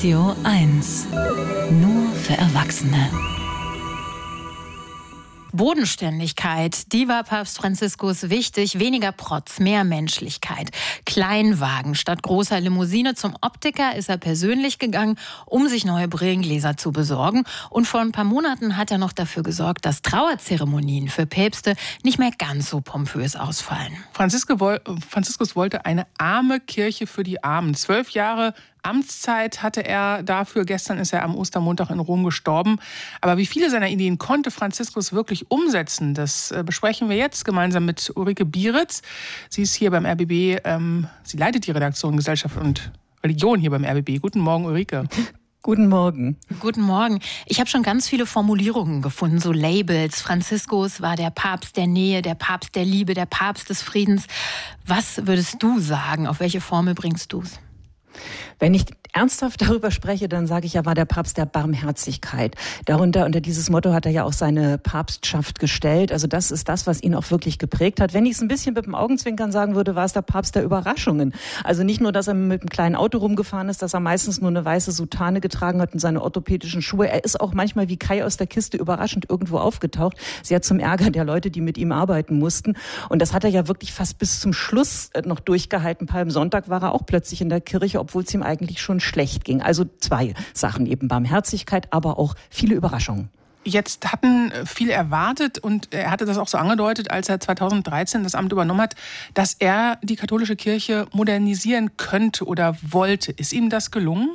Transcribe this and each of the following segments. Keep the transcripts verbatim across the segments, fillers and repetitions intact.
Radio eins. Nur für Erwachsene. Bodenständigkeit, die war Papst Franziskus wichtig. Weniger Protz, mehr Menschlichkeit. Kleinwagen statt großer Limousine. Zum Optiker ist er persönlich gegangen, um sich neue Brillengläser zu besorgen. Und vor ein paar Monaten hat er noch dafür gesorgt, dass Trauerzeremonien für Päpste nicht mehr ganz so pompös ausfallen. Franziskus wollte eine arme Kirche für die Armen. Zwölf Jahre Amtszeit hatte er dafür. Gestern ist er am Ostermontag in Rom gestorben. Aber wie viele seiner Ideen konnte Franziskus wirklich umsetzen? Das besprechen wir jetzt gemeinsam mit Ulrike Bieritz. Sie ist hier beim R B B. Ähm, sie leitet die Redaktion Gesellschaft und Religion hier beim R B B. Guten Morgen, Ulrike. Guten Morgen. Guten Morgen. Ich habe schon ganz viele Formulierungen gefunden, so Labels. Franziskus war der Papst der Nähe, der Papst der Liebe, der Papst des Friedens. Was würdest du sagen? Auf welche Formel bringst du es? Wenn ich ernsthaft darüber spreche, dann sage ich, er war der Papst der Barmherzigkeit. Darunter, unter dieses Motto hat er ja auch seine Papstschaft gestellt. Also das ist das, was ihn auch wirklich geprägt hat. Wenn ich es ein bisschen mit dem Augenzwinkern sagen würde, war es der Papst der Überraschungen. Also nicht nur, dass er mit einem kleinen Auto rumgefahren ist, dass er meistens nur eine weiße Soutane getragen hat und seine orthopädischen Schuhe. Er ist auch manchmal wie Kai aus der Kiste überraschend irgendwo aufgetaucht. Sehr zum Ärger der Leute, die mit ihm arbeiten mussten. Und das hat er ja wirklich fast bis zum Schluss noch durchgehalten. Palmsonntag war er auch plötzlich in der Kirche, obwohl es ihm eigentlich schon schlecht ging. Also zwei Sachen, eben Barmherzigkeit, aber auch viele Überraschungen. Jetzt hatten viele erwartet und er hatte das auch so angedeutet, als er zweitausenddreizehn das Amt übernommen hat, dass er die katholische Kirche modernisieren könnte oder wollte. Ist ihm das gelungen?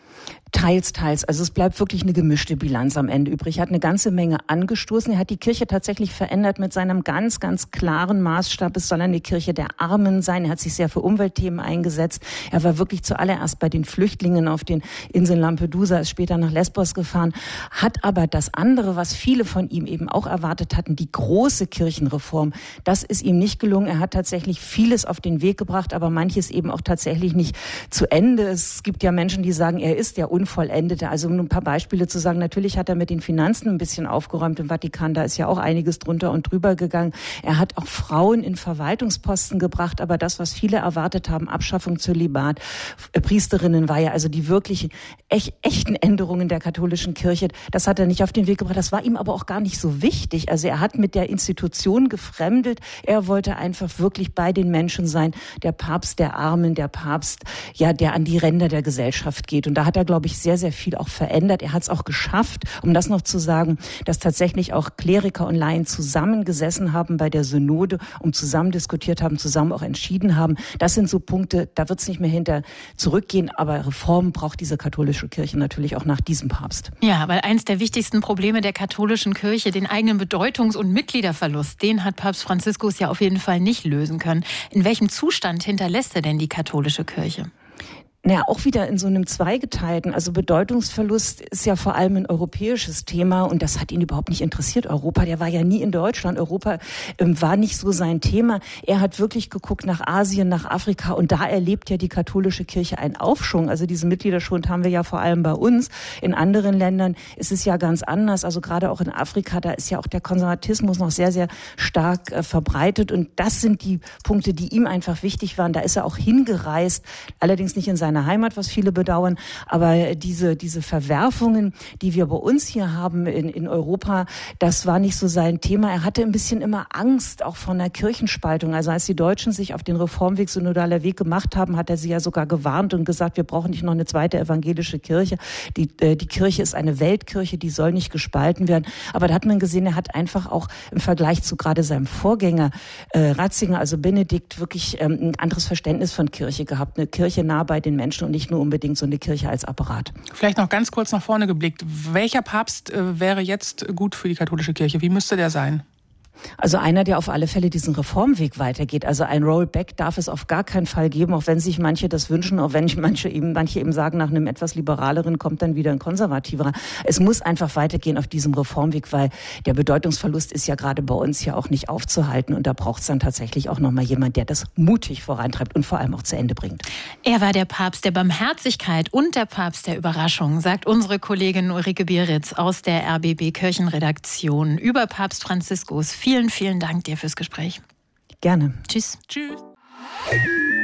Teils, teils. Also es bleibt wirklich eine gemischte Bilanz am Ende übrig. Er hat eine ganze Menge angestoßen. Er hat die Kirche tatsächlich verändert mit seinem ganz, ganz klaren Maßstab. Es soll eine Kirche der Armen sein. Er hat sich sehr für Umweltthemen eingesetzt. Er war wirklich zuallererst bei den Flüchtlingen auf den Inseln Lampedusa, ist später nach Lesbos gefahren, hat aber das andere, was viele von ihm eben auch erwartet hatten, die große Kirchenreform, das ist ihm nicht gelungen. Er hat tatsächlich vieles auf den Weg gebracht, aber manches eben auch tatsächlich nicht zu Ende. Es gibt ja Menschen, die sagen, er ist ja Unvollendete. Also um ein paar Beispiele zu sagen, natürlich hat er mit den Finanzen ein bisschen aufgeräumt im Vatikan, da ist ja auch einiges drunter und drüber gegangen. Er hat auch Frauen in Verwaltungsposten gebracht, aber das, was viele erwartet haben, Abschaffung Zölibat, Priesterinnenweihe, also die wirklich echt, echten Änderungen der katholischen Kirche, das hat er nicht auf den Weg gebracht. Das war ihm aber auch gar nicht so wichtig. Also er hat mit der Institution gefremdelt. Er wollte einfach wirklich bei den Menschen sein, der Papst der Armen, der Papst, ja, der an die Ränder der Gesellschaft geht. Und da hat er, glaube ich, sehr, sehr viel auch verändert. Er hat es auch geschafft, um das noch zu sagen, dass tatsächlich auch Kleriker und Laien zusammengesessen haben bei der Synode, um zusammen diskutiert haben, zusammen auch entschieden haben. Das sind so Punkte, da wird es nicht mehr hinter zurückgehen, aber Reformen braucht diese katholische Kirche natürlich auch nach diesem Papst. Ja, weil eins der wichtigsten Probleme der katholischen Kirche, den eigenen Bedeutungs- und Mitgliederverlust, den hat Papst Franziskus ja auf jeden Fall nicht lösen können. In welchem Zustand hinterlässt er denn die katholische Kirche? Naja, auch wieder in so einem zweigeteilten, also Bedeutungsverlust ist ja vor allem ein europäisches Thema und das hat ihn überhaupt nicht interessiert. Europa, der war ja nie in Deutschland, Europa ähm, war nicht so sein Thema. Er hat wirklich geguckt nach Asien, nach Afrika und da erlebt ja die katholische Kirche einen Aufschwung. Also diesen Mitgliederschwund haben wir ja vor allem bei uns. In anderen Ländern ist es ja ganz anders, also gerade auch in Afrika, da ist ja auch der Konservatismus noch sehr, sehr stark äh, verbreitet und das sind die Punkte, die ihm einfach wichtig waren. Da ist er auch hingereist, allerdings nicht in seinem Heimat, was viele bedauern, aber diese diese Verwerfungen, die wir bei uns hier haben in, in Europa, das war nicht so sein Thema. Er hatte ein bisschen immer Angst, auch von der Kirchenspaltung. Also als die Deutschen sich auf den Reformweg, synodaler Weg gemacht haben, hat er sie ja sogar gewarnt und gesagt, wir brauchen nicht noch eine zweite evangelische Kirche. Die, äh, die Kirche ist eine Weltkirche, die soll nicht gespalten werden. Aber da hat man gesehen, er hat einfach auch im Vergleich zu gerade seinem Vorgänger äh, Ratzinger, also Benedikt, wirklich ähm, ein anderes Verständnis von Kirche gehabt. Eine Kirche nah bei den Menschen und nicht nur unbedingt so eine Kirche als Apparat. Vielleicht noch ganz kurz nach vorne geblickt. Welcher Papst äh, wäre jetzt gut für die katholische Kirche? Wie müsste der sein? Also einer, der auf alle Fälle diesen Reformweg weitergeht. Also ein Rollback darf es auf gar keinen Fall geben, auch wenn sich manche das wünschen, auch wenn manche eben, manche eben sagen, nach einem etwas liberaleren kommt dann wieder ein konservativerer. Es muss einfach weitergehen auf diesem Reformweg, weil der Bedeutungsverlust ist ja gerade bei uns ja auch nicht aufzuhalten und da braucht es dann tatsächlich auch nochmal jemand, der das mutig vorantreibt und vor allem auch zu Ende bringt. Er war der Papst der Barmherzigkeit und der Papst der Überraschung, sagt unsere Kollegin Ulrike Bieritz aus der R B B Kirchenredaktion über Papst Franziskus. Vielen, vielen Dank dir fürs Gespräch. Gerne. Tschüss. Tschüss.